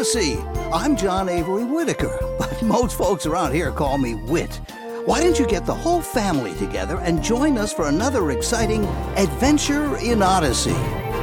Odyssey. I'm John Avery Whitaker, but most folks around here call me Whit. Why don't you get the whole family together and join us for another exciting adventure in Odyssey?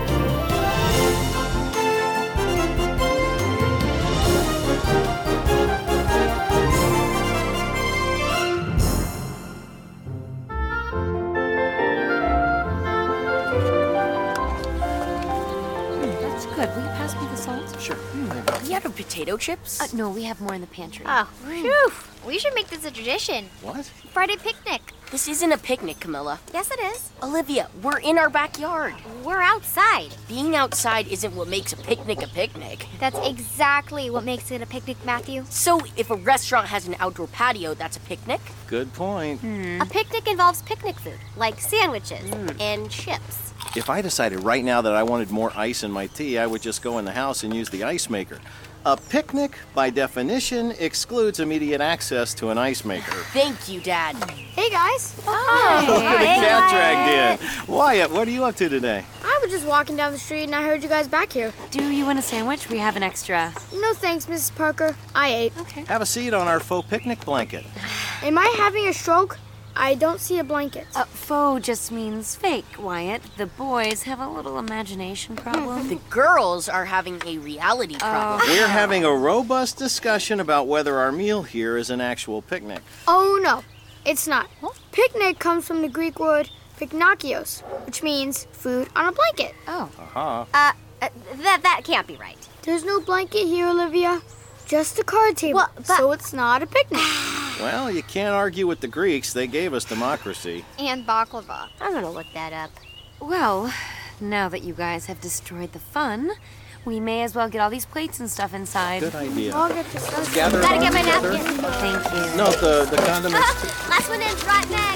That's good. Will you pass me the salt? Sure. You have potato chips? No, we have more in the pantry. Oh, phew. We should make this a tradition. What? Friday picnic. This isn't a picnic, Camilla. Yes, it is. Olivia, we're in our backyard. We're outside. Being outside isn't what makes a picnic a picnic. That's exactly what makes it a picnic, Matthew. So if a restaurant has an outdoor patio, that's a picnic? Good point. A picnic involves picnic food, like sandwiches and chips. If I decided right now that I wanted more ice in my tea, I would just go in the house and use the ice maker. A picnic, by definition, excludes immediate access to an ice maker. Thank you, Dad. Hey, guys. The cat dragged in. Wyatt, what are you up to today? I was just walking down the street and I heard you guys back here. Do you want a sandwich? We have an extra. No thanks, Mrs. Parker. I ate. Okay. Have a seat on our faux picnic blanket. Am I having a stroke? I don't see a blanket. Faux just means fake, Wyatt. The boys have a little imagination problem. The girls are having a reality problem. We're having a robust discussion about whether our meal here is an actual picnic. Oh, no. It's not. Picnic comes from the Greek word piknakios, which means food on a blanket. Oh. Uh-huh. That can't be right. There's no blanket here, Olivia. Just a card table. Well, but- So it's not a picnic. Well, you can't argue with the Greeks. They gave us democracy. And baklava. I'm gonna look that up. Well, now that you guys have destroyed the fun, we may as well get all these plates and stuff inside. Good idea. I'll get this done. Gather it Gotta all get my together. napkin. Thank you. No, the condiments. Last one in, rotten egg.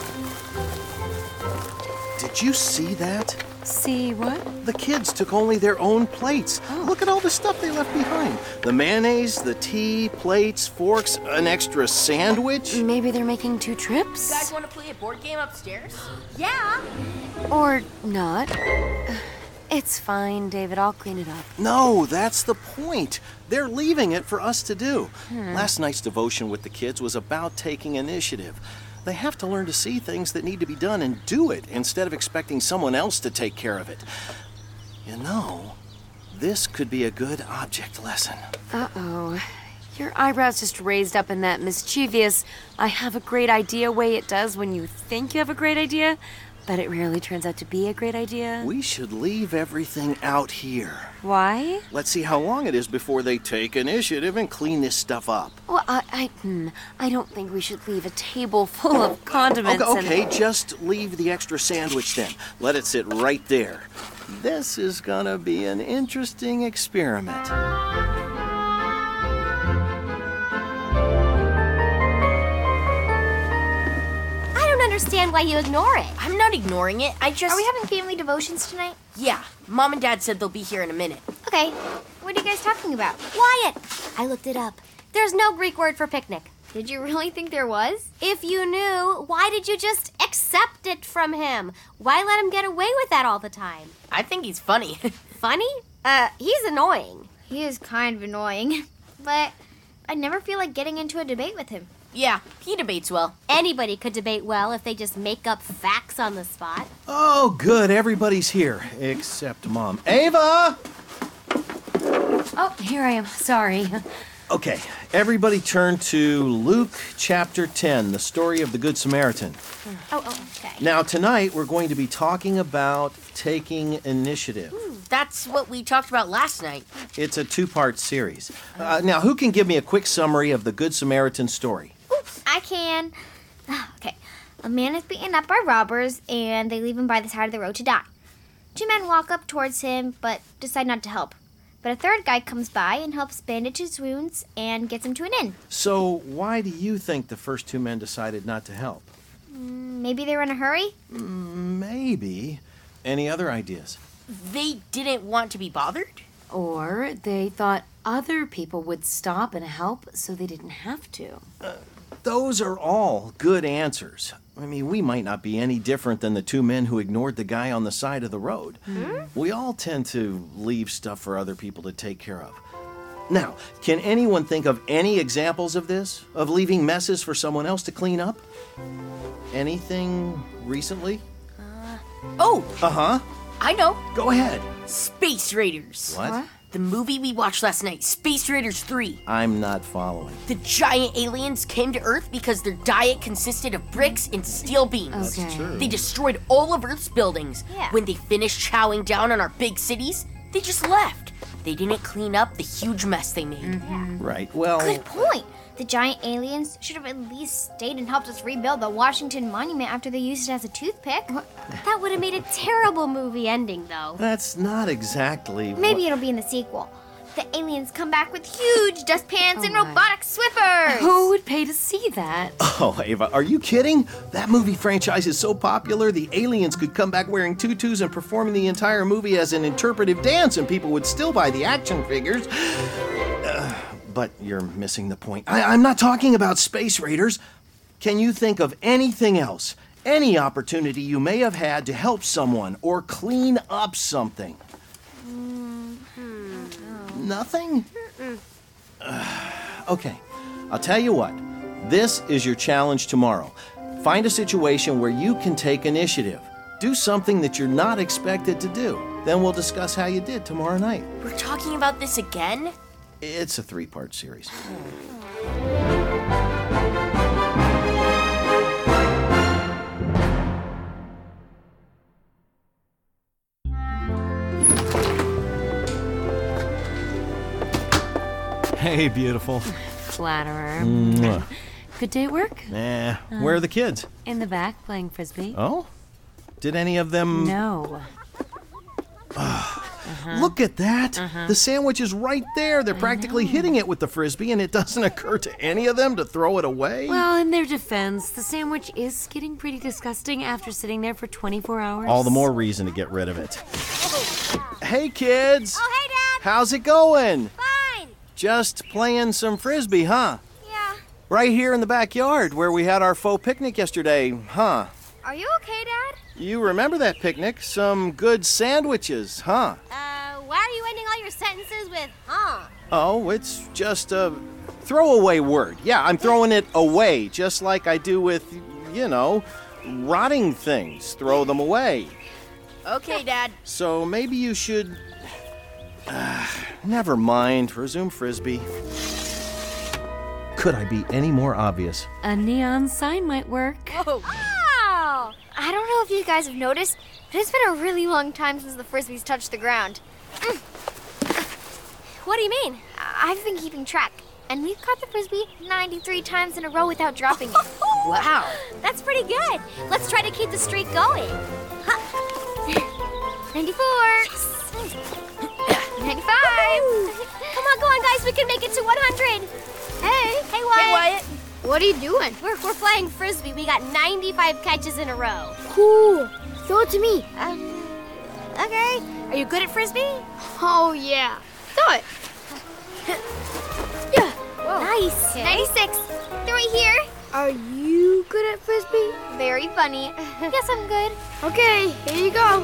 Did you see that? See what? The kids took only their own plates. Look at all the stuff they left behind. The mayonnaise, the tea, plates, forks, an extra sandwich. Maybe they're making 2 trips? You guys want to play a board game upstairs? Yeah. Or not. It's fine, David. I'll clean it up. No, that's the point. They're leaving it for us to do. Last night's devotion with the kids was about taking initiative. They have to learn to see things that need to be done and do it instead of expecting someone else to take care of it. You know, this could be a good object lesson. Uh-oh. Your eyebrows just raised up in that mischievous, I have a great idea way it does when you think you have a great idea, but it rarely turns out to be a great idea. We should leave everything out here. Why? Let's see how long it is before they take initiative and clean this stuff up. Well, I don't think we should leave a table full of condiments Okay, just leave the extra sandwich then. Let it sit right there. This is gonna be an interesting experiment. I don't understand why you ignore it. I'm not ignoring it. I just... Are we having family devotions tonight? Yeah. Mom and Dad said they'll be here in a minute. Okay. What are you guys talking about? Wyatt! I looked it up. There's no Greek word for picnic. Did you really think there was? If you knew, why did you just accept it from him? Why let him get away with that all the time? I think he's funny. Funny? He's annoying. He is kind of annoying. But I never feel like getting into a debate with him. Yeah, he debates well. Anybody could debate well if they just make up facts on the spot. Oh, good. Everybody's here, except Mom. Ava! Oh, here I am. Sorry. Okay, everybody turn to Luke chapter 10, the story of the Good Samaritan. Oh, okay. Now, tonight we're going to be talking about taking initiative. That's what we talked about last night. It's a 2-part series. Now, who can give me a quick summary of the Good Samaritan story? Oops, I can. Okay. A man is beaten up by robbers, and they leave him by the side of the road to die. 2 men walk up towards him, but decide not to help. But a third guy comes by and helps bandage his wounds and gets him to an inn. So, why do you think the first 2 men decided not to help? Maybe they were in a hurry? Maybe. Any other ideas? They didn't want to be bothered? Or they thought other people would stop and help so they didn't have to. Those are all good answers. I mean, we might not be any different than the 2 men who ignored the guy on the side of the road. We all tend to leave stuff for other people to take care of. Now, can anyone think of any examples of this? Of leaving messes for someone else to clean up? Anything recently? Oh, Uh-huh. I know. Go ahead. Space Raiders. What? The movie we watched last night, Space Raiders 3. I'm not following. The giant aliens came to Earth because their diet consisted of bricks and steel beams. Okay. True. They destroyed all of Earth's buildings. Yeah. When they finished chowing down on our big cities, they just left. They didn't clean up the huge mess they made. Right, well... Good point. The giant aliens should have at least stayed and helped us rebuild the Washington Monument after they used it as a toothpick. That would have made a terrible movie ending, though. That's not exactly Maybe it'll be in the sequel. The aliens come back with huge dustpans and my. robotic Swiffers. Who would pay to see that? Oh, Ava, are you kidding? That movie franchise is so popular, the aliens could come back wearing tutus and performing the entire movie as an interpretive dance, and people would still buy the action figures. But you're missing the point. I'm not talking about Space Raiders. Can you think of anything else? Any opportunity you may have had to help someone or clean up something? Nothing? Okay, I'll tell you what. This is your challenge tomorrow. Find a situation where you can take initiative. Do something that you're not expected to do. Then we'll discuss how you did tomorrow night. We're talking about this again? It's a 3-part series. Hey, beautiful. Flatterer. Mwah. Good day at work? Where are the kids? In the back playing frisbee. Oh? Did any of them... No. Look at that! The sandwich is right there. They're practically hitting it with the frisbee, and it doesn't occur to any of them to throw it away. Well, in their defense, the sandwich is getting pretty disgusting after sitting there for 24 hours. All the more reason to get rid of it. Hey, kids! Oh, hey, Dad. How's it going? Fine. Just playing some frisbee, huh? Yeah. Right here in the backyard where we had our faux picnic yesterday, huh? Are you okay, Dad? You remember that picnic? Some good sandwiches, huh? Why are you ending all your sentences with, huh? Oh, it's just a throwaway word. Yeah, I'm throwing it away, just like I do with, rotting things. Throw them away. Okay, Dad. So maybe you should... never mind. Resume frisbee. Could I be any more obvious? A neon sign might work. Oh! I don't know if you guys have noticed, but it's been a really long time since the frisbees touched the ground. What do you mean? I've been keeping track, and we've caught the frisbee 93 times in a row without dropping it. Wow. That's pretty good. Let's try to keep the streak going. 94. 95. Come on, guys. We can make it to 100. Hey, Wyatt. Hey, Wyatt. What are you doing? We're playing frisbee. We got 95 catches in a row. Cool. Throw it to me. Okay. Are you good at frisbee? Oh, yeah. Throw it. Yeah. Nice. Okay. 96. Throw it here. Are you good at frisbee? Very funny. Yes, I'm good. Okay, here you go.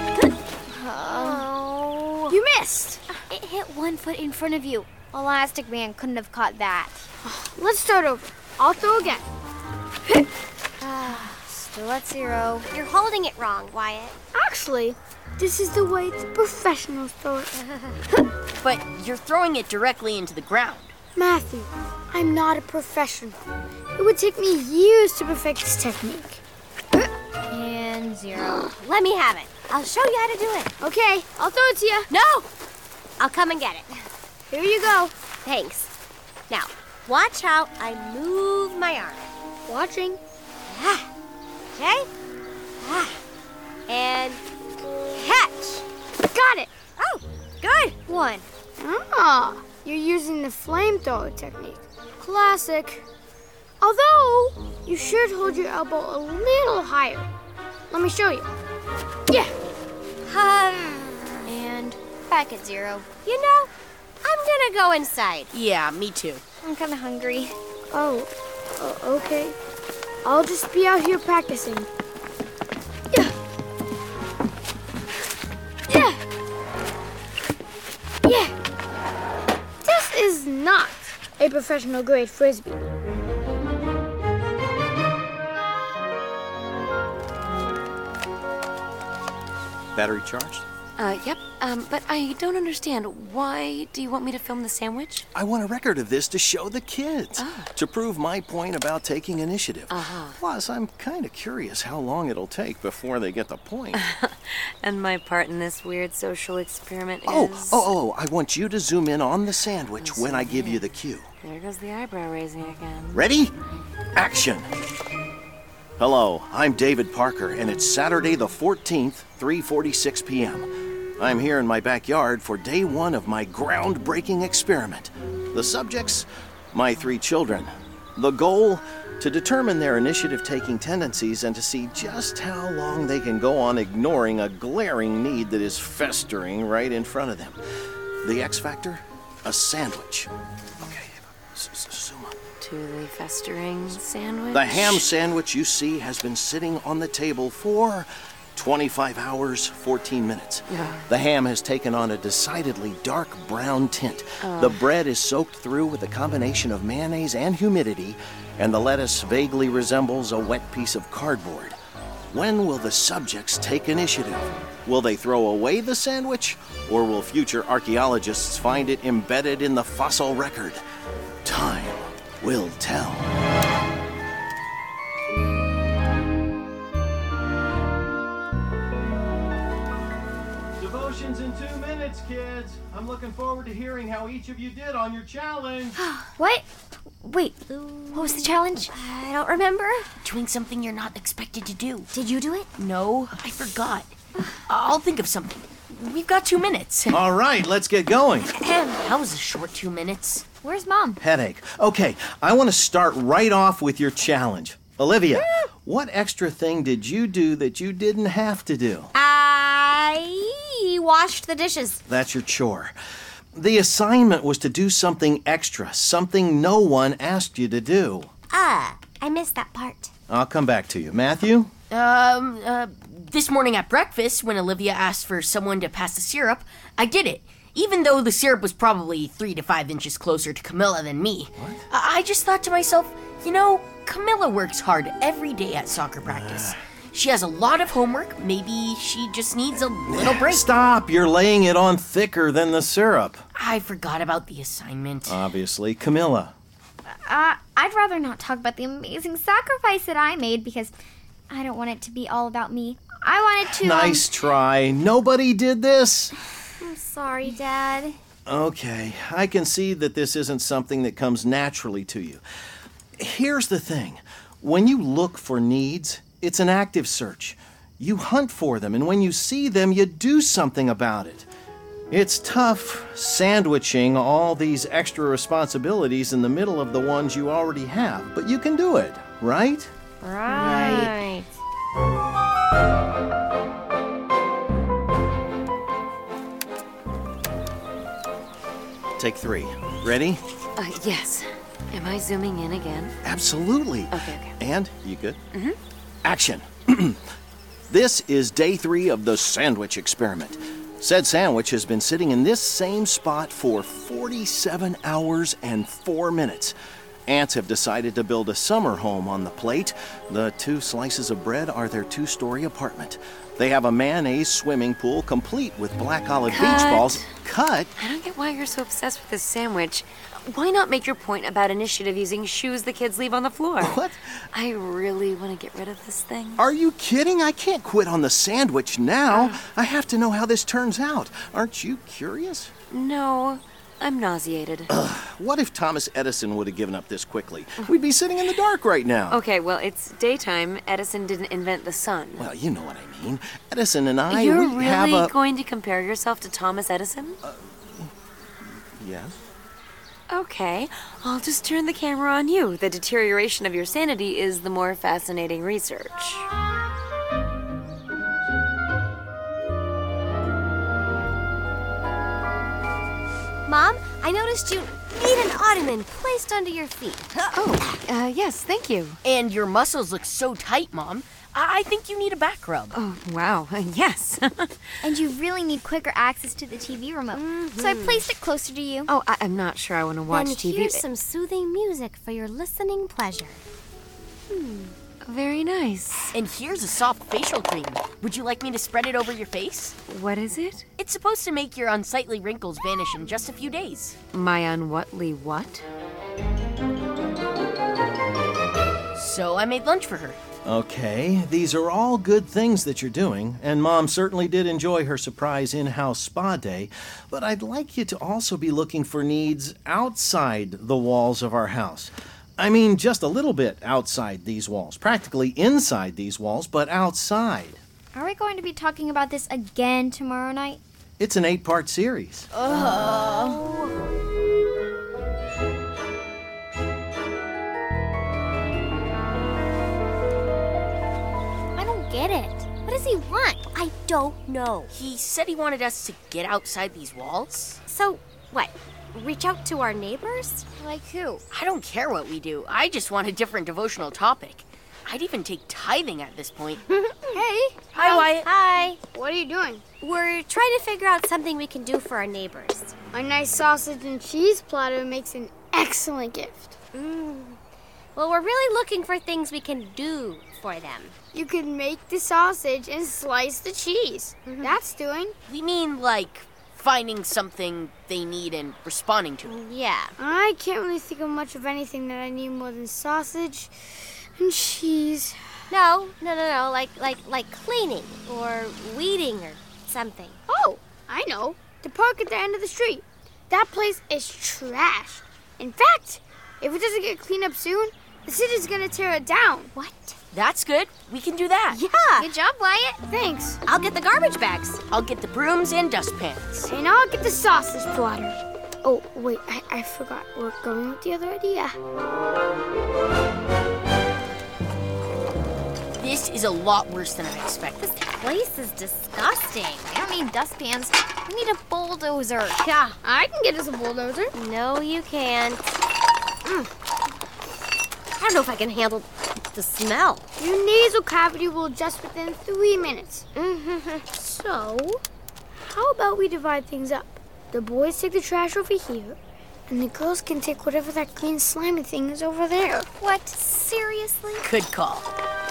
Oh. You missed. It hit 1 foot in front of you. Elastic Man couldn't have caught that. Let's start over. I'll throw again. Still at 0. You're holding it wrong, Wyatt. Actually, this is the way the professionals throw it. But you're throwing it directly into the ground. Matthew, I'm not a professional. It would take me years to perfect this technique. And 0. Let me have it. I'll show you how to do it. Okay, I'll throw it to you. No! I'll come and get it. Here you go. Thanks. Now, watch how I move my arm. Watching. Okay? And catch. Got it. Oh, good. 1. Ah, you're using the flamethrower technique. Classic. Although, you should hold your elbow a little higher. Let me show you. Yeah. And back at 0. You know, I'm gonna go inside. Yeah, me too. I'm kind of hungry. Oh, okay. I'll just be out here practicing. Yeah. Yeah. Yeah. This a professional grade frisbee. Battery charged? Yep. But I don't understand. Why do you want me to film the sandwich? I want a record of this to show the kids, to prove my point about taking initiative. Plus, I'm kind of curious how long it'll take before they get the point. And my part in this weird social experiment is... I want you to zoom in on the sandwich when I give you the cue. There goes the eyebrow raising again. Ready? Action! Hello, I'm David Parker, and it's Saturday the 14th, 3:46 p.m. I'm here in my backyard for day one of my groundbreaking experiment. The subjects? My 3 children. The goal? To determine their initiative-taking tendencies and to see just how long they can go on ignoring a glaring need that is festering right in front of them. The X factor? A sandwich. Okay, zoom up. To the festering sandwich? The ham sandwich you see has been sitting on the table for 25 hours, 14 minutes. The ham has taken on a decidedly dark brown tint. The bread is soaked through with a combination of mayonnaise and humidity, and the lettuce vaguely resembles a wet piece of cardboard. When will the subjects take initiative? Will they throw away the sandwich, or will future archaeologists find it embedded in the fossil record? Time will tell. Devotion's in 2 minutes, kids. I'm looking forward to hearing how each of you did on your challenge. What? Wait, what was the challenge? I don't remember. Doing something you're not expected to do. Did you do it? No, I forgot. I'll think of something. We've got 2 minutes. All right, let's get going. That was a short 2 minutes. Where's Mom? Headache. Okay, I want to start right off with your challenge. Olivia, what extra thing did you do that you didn't have to do? I washed the dishes. That's your chore. The assignment was to do something extra, something no one asked you to do. I missed that part. I'll come back to you. Matthew? This morning at breakfast, when Olivia asked for someone to pass the syrup, I did it. Even though the syrup was probably 3 to 5 inches closer to Camilla than me. What? I just thought to myself, Camilla works hard every day at soccer practice. She has a lot of homework. Maybe she just needs a little break. Stop! You're laying it on thicker than the syrup. I forgot about the assignment. Obviously. Camilla. I'd rather not talk about the amazing sacrifice that I made because I don't want it to be all about me. I wanted to... Nice try. Nobody did this. I'm sorry, Dad. Okay, I can see that this isn't something that comes naturally to you. Here's the thing. When you look for needs, it's an active search. You hunt for them, and when you see them, you do something about it. It's tough sandwiching all these extra responsibilities in the middle of the ones you already have, but you can do it, right? Right. Take 3. Ready? Yes. Am I zooming in again? Absolutely. Okay. And, you good? Mm-hmm. Action. This is day 3 of the sandwich experiment. Said sandwich has been sitting in this same spot for 47 hours and 4 minutes. Ants have decided to build a summer home on the plate. The 2 slices of bread are their 2-story apartment. They have a mayonnaise swimming pool complete with black olive beach balls. Cut? I don't get why you're so obsessed with this sandwich. Why not make your point about initiative using shoes the kids leave on the floor? What? I really want to get rid of this thing. Are you kidding? I can't quit on the sandwich now. I have to know how this turns out. Aren't you curious? No, I'm nauseated. What if Thomas Edison would have given up this quickly? We'd be sitting in the dark right now. Okay, well, it's daytime. Edison didn't invent the sun. Well, you know what I mean. Edison and I, You're we have really a... going to compare yourself to Thomas Edison? Yes? Okay, I'll just turn the camera on you. The deterioration of your sanity is the more fascinating research. Mom, I noticed you Need an ottoman placed under your feet. Yes, thank you. And your muscles look so tight, Mom. I think you need a back rub. Oh, wow. Yes. And you really need quicker access to the TV remote. So I placed it closer to you. Oh, I'm not sure I want to watch Then TV. here's some soothing music for your listening pleasure. Very nice. And here's a soft facial cream. Would you like me to spread it over your face? What is it? It's supposed to make your unsightly wrinkles vanish in just a few days. My unwhatly what? So I made lunch for her. Okay, these are all good things that you're doing, and Mom certainly did enjoy her surprise in-house spa day, but I'd like you to also be looking for needs outside the walls of our house. I mean, just a little bit outside these walls, practically inside these walls, but outside. Are we going to be talking about this again tomorrow night? It's an 8-part series. I don't get it. What does he want? I don't know. He said he wanted us to get outside these walls. So, what? Reach out to our neighbors? Like who? I don't care what we do. I just want a different devotional topic. I'd even take tithing at this point. Hey, Hi, Wyatt. Hi. what are you doing? We're trying to figure out something we can do for our neighbors. A nice sausage and cheese platter makes an excellent gift. Well, we're really looking for things we can do for them. You can make the sausage and slice the cheese. That's doing. We mean, like, finding something they need and responding to it. Yeah. I can't really think of much of anything that I need more than sausage and cheese. No. Like cleaning or weeding or something. Oh, I know. The park at the end of the street. That place is trash. In fact, if it doesn't get cleaned up soon, the city's gonna tear it down. What? That's good. We can do that. Yeah. Good job, Wyatt. Thanks. I'll get the garbage bags. I'll get the brooms and dustpans. And I'll get the sausage platter. Oh, wait, I forgot. We're going with the other idea. This is a lot worse than I expected. This place is disgusting. We don't need dustpans. We need a bulldozer. Yeah, I can get us a bulldozer. No, you can't. I don't know if I can handle the smell. Your nasal cavity will adjust within 3 minutes. So, how about we divide things up? The boys take the trash over here, and the girls can take whatever that green slimy thing is over there. What? Seriously? Good call.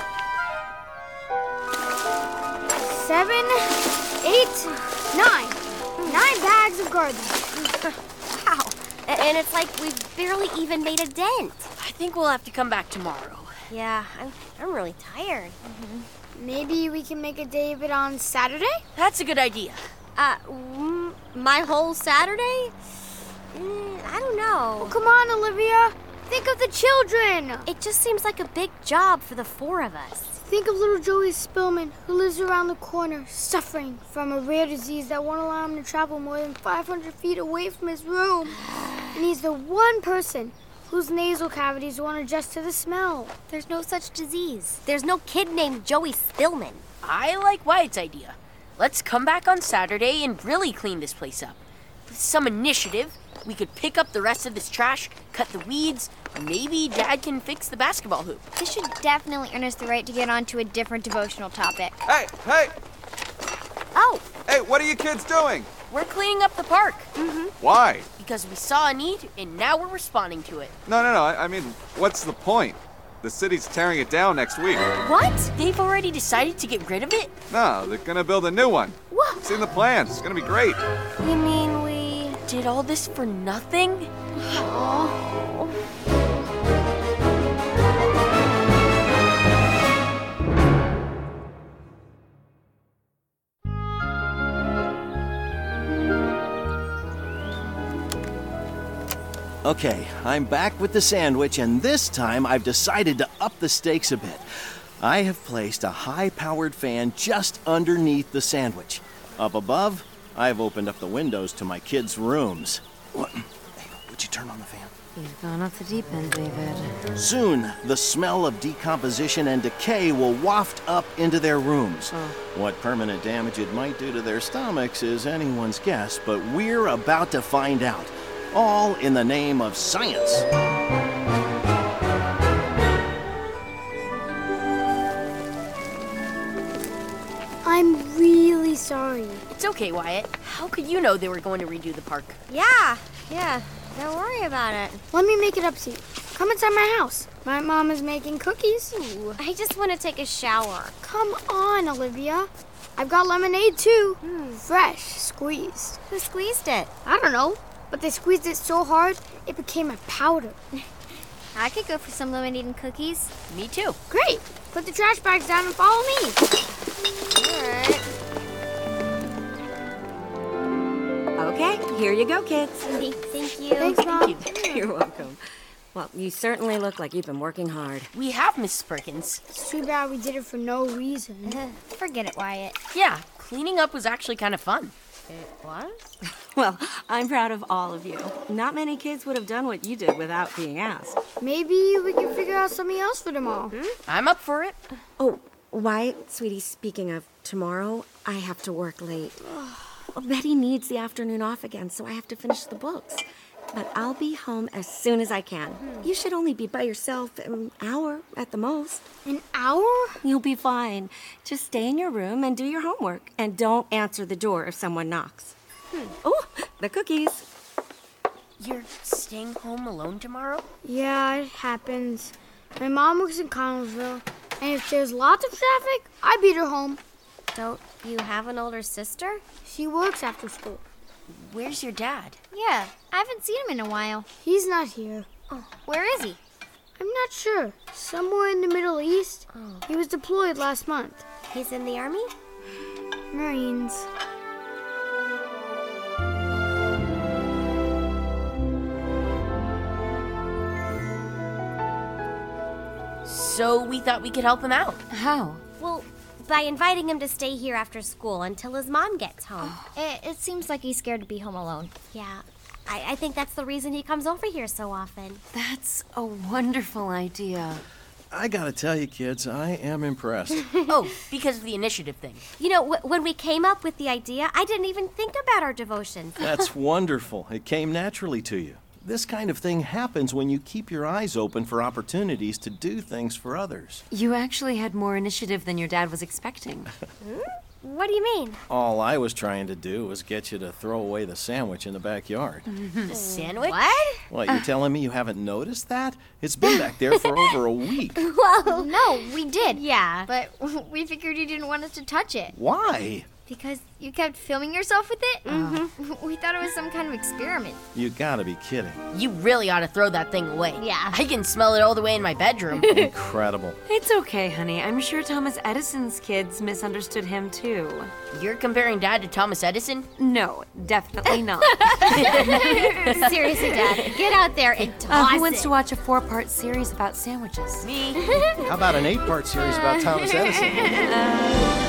7, 8, 9. 9 bags of garbage. Wow. And it's like we've barely even made a dent. I think we'll have to come back tomorrow. Yeah, I'm really tired. Maybe we can make a day of it on Saturday? That's a good idea. My whole Saturday? I don't know. Come on, Olivia. Think of the children. It just seems like a big job for the 4 of us. Think of little Joey Spillman, who lives around the corner, suffering from a rare disease that won't allow him to travel more than 500 feet away from his room. And he's the one person whose nasal cavities won't adjust to the smell. There's no such disease. There's no kid named Joey Spillman. I like Wyatt's idea. Let's come back on Saturday and really clean this place up. With some initiative, we could pick up the rest of this trash, cut the weeds, maybe Dad can fix the basketball hoop. This should definitely earn us the right to get on to a different devotional topic. Hey! Oh, Hey, what are you kids doing? We're cleaning up the park Why? because we saw a need and now we're responding to it. No. I mean, what's the point? The city's tearing it down next week. What? They've already decided to get rid of it? No, they're gonna build a new one. what? Seen the plans. It's gonna be great. You mean we... Did all this for nothing? Okay, I'm back with the sandwich, and this time I've decided to up the stakes a bit. I have placed a high-powered fan just underneath the sandwich. Up above, I've opened up the windows to my kids' rooms. What? Hey, would you turn on the fan? You've gone off the deep end, David. Soon, the smell of decomposition and decay will waft up into their rooms. What permanent damage it might do to their stomachs is anyone's guess, but we're about to find out. all in the name of science. I'm really sorry. It's okay, Wyatt. How could you know they were going to redo the park? Yeah. Don't worry about it. Let me make it up to you. Come inside my house. My mom is making cookies. Ooh, I just want to take a shower. Come on, Olivia. I've got lemonade too. Fresh, squeezed. Who squeezed it? I don't know, but they squeezed it so hard it became a powder. I could go for some lemonade and cookies. Me too. Great. Put the trash bags down and follow me. All right. Okay, here you go, kids. Thank you. Thanks, Mom. You're welcome. Well, you certainly look like you've been working hard. We have, Mrs. Perkins. It's too bad we did it for no reason. Forget it, Wyatt. Yeah, cleaning up was actually kind of fun. It was? Well, I'm proud of all of you. Not many kids would have done what you did without being asked. Maybe we can figure out something else for tomorrow. I'm up for it. Oh, Wyatt, sweetie, speaking of tomorrow, I have to work late. Well, Betty needs the afternoon off again, so I have to finish the books. But I'll be home as soon as I can. You should only be by yourself an hour at the most. An hour? You'll be fine. Just stay in your room and do your homework. And don't answer the door if someone knocks. Oh, the cookies. You're staying home alone tomorrow? Yeah, it happens. My mom works in Connellsville, and if there's lots of traffic, I beat her home. Don't you have an older sister? She works after school. Where's your dad? Yeah, I haven't seen him in a while. He's not here. Where is he? I'm not sure. Somewhere in the Middle East. He was deployed last month. He's in the army? Marines. So we thought we could help him out. How? Well, by inviting him to stay here after school until his mom gets home. It seems like he's scared to be home alone. Yeah, I think that's the reason he comes over here so often. That's a wonderful idea. I gotta tell you, kids, I am impressed. Oh, because of the initiative thing. You know, when we came up with the idea, I didn't even think about our devotions. That's wonderful. It came naturally to you. This kind of thing happens when you keep your eyes open for opportunities to do things for others. You actually had more initiative than your dad was expecting. What do you mean? All I was trying to do was get you to throw away the sandwich in the backyard. The sandwich? What? What, you telling me you haven't noticed that? It's been back there for over a week. Well, no, we did. Yeah. But we figured you didn't want us to touch it. Why? Because you kept filming yourself with it? We thought it was some kind of experiment. You gotta be kidding. You really ought to throw that thing away. Yeah. I can smell it all the way in my bedroom. Incredible. It's okay, honey. I'm sure Thomas Edison's kids misunderstood him too. You're comparing Dad to Thomas Edison? No, definitely not. Seriously, Dad, get out there and toss Who wants it. to watch a 4-part series about sandwiches? Me? How about an 8-part series about Thomas Edison?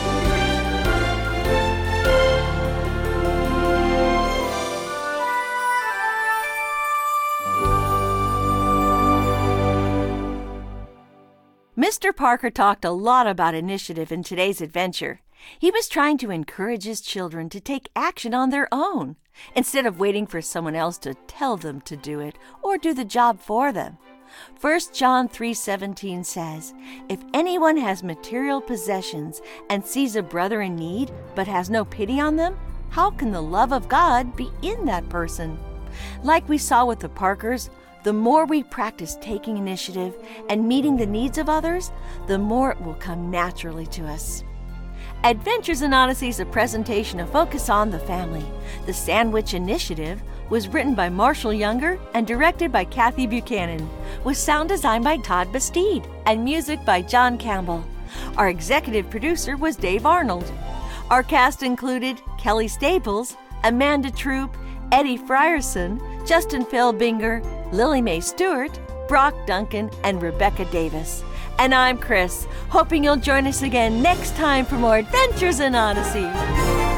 Mr. Parker talked a lot about initiative in today's adventure. He was trying to encourage his children to take action on their own, instead of waiting for someone else to tell them to do it or do the job for them. 1 John 3:17 says, "If anyone has material possessions and sees a brother in need but has no pity on them, how can the love of God be in that person?" Like we saw with the Parkers, the more we practice taking initiative and meeting the needs of others, the more it will come naturally to us. Adventures in Odyssey is a presentation of Focus on the Family. The Sandwich Initiative was written by Marshall Younger and directed by Kathy Buchanan, with sound design by Todd Bastide and music by John Campbell. Our executive producer was Dave Arnold. Our cast included Kelly Staples, Amanda Troop, Eddie Frierson, Justin Fehlbinger, Lily Mae Stewart, Brock Duncan, and Rebecca Davis. And I'm Chris, hoping you'll join us again next time for more Adventures in Odyssey.